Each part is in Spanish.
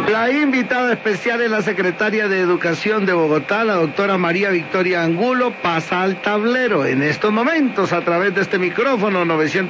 La invitada especial es la secretaria de Educación de Bogotá, la doctora María Victoria Angulo, pasa al tablero en estos momentos a través de este micrófono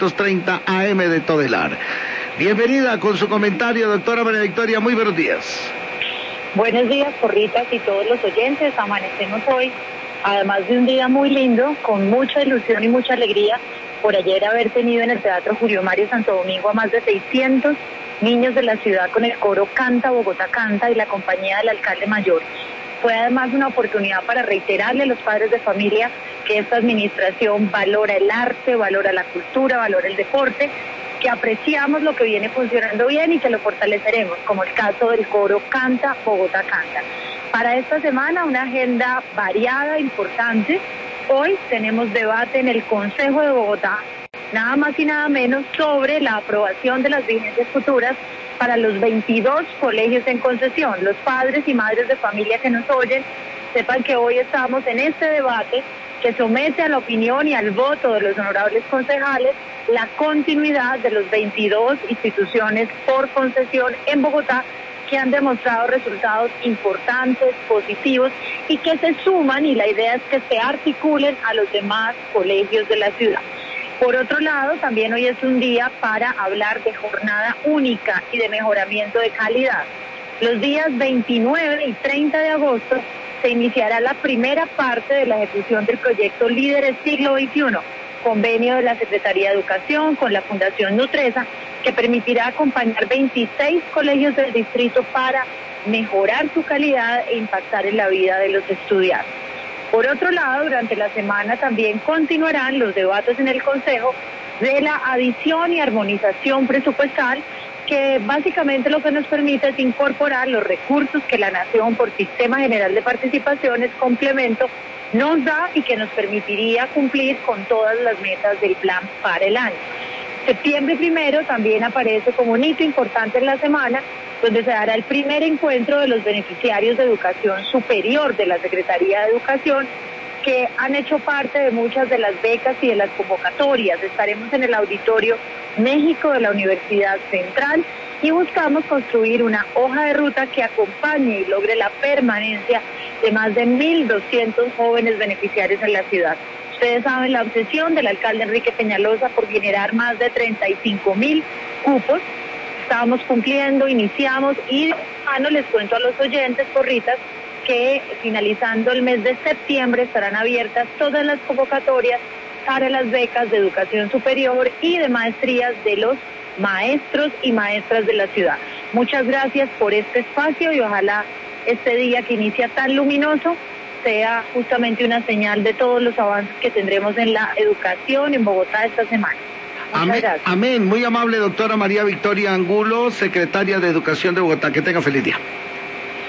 930 AM de Todelar. Bienvenida con su comentario, doctora María Victoria, muy buenos días. Buenos días, Porritas y todos los oyentes. Amanecemos hoy, además de un día muy lindo, con mucha ilusión y mucha alegría, por ayer haber tenido en el Teatro Julio Mario Santo Domingo a más de 600 niños de la ciudad con el coro Canta, Bogotá Canta y la compañía del alcalde mayor. Fue además una oportunidad para reiterarle a los padres de familia que esta administración valora el arte, valora la cultura, valora el deporte, que apreciamos lo que viene funcionando bien y que lo fortaleceremos, como el caso del coro Canta, Bogotá Canta. Para esta semana una agenda variada, importante. Hoy tenemos debate en el Consejo de Bogotá, nada más y nada menos, sobre la aprobación de las vigencias futuras para los 22 colegios en concesión. Los padres y madres de familia que nos oyen, sepan que hoy estamos en este debate que somete a la opinión y al voto de los honorables concejales la continuidad de los 22 instituciones por concesión en Bogotá que han demostrado resultados importantes, positivos y que se suman, y la idea es que se articulen a los demás colegios de la ciudad. Por otro lado, también hoy es un día para hablar de jornada única y de mejoramiento de calidad. Los días 29 y 30 de agosto se iniciará la primera parte de la ejecución del proyecto Líderes Siglo XXI, convenio de la Secretaría de Educación con la Fundación Nutresa, que permitirá acompañar 26 colegios del distrito para mejorar su calidad e impactar en la vida de los estudiantes. Por otro lado, durante la semana también continuarán los debates en el Consejo de la adición y armonización presupuestal, que básicamente lo que nos permite es incorporar los recursos que la Nación por Sistema General de Participaciones complemento nos da y que nos permitiría cumplir con todas las metas del plan para el año. Septiembre 1 también aparece como un hito importante en la semana, donde se dará el primer encuentro de los beneficiarios de educación superior de la Secretaría de Educación, que han hecho parte de muchas de las becas y de las convocatorias. Estaremos en el Auditorio México de la Universidad Central y buscamos construir una hoja de ruta que acompañe y logre la permanencia de más de 1.200 jóvenes beneficiarios en la ciudad. Ustedes saben la obsesión del alcalde Enrique Peñalosa por generar más de 35.000 cupos. Estábamos cumpliendo, iniciamos y les cuento a los oyentes, Porritas, que finalizando el mes de septiembre estarán abiertas todas las convocatorias para las becas de educación superior y de maestrías de los maestros y maestras de la ciudad. Muchas gracias por este espacio y ojalá este día que inicia tan luminoso sea justamente una señal de todos los avances que tendremos en la educación en Bogotá esta semana. Amén, amén. Muy amable doctora María Victoria Angulo, secretaria de Educación de Bogotá. Que tenga feliz día.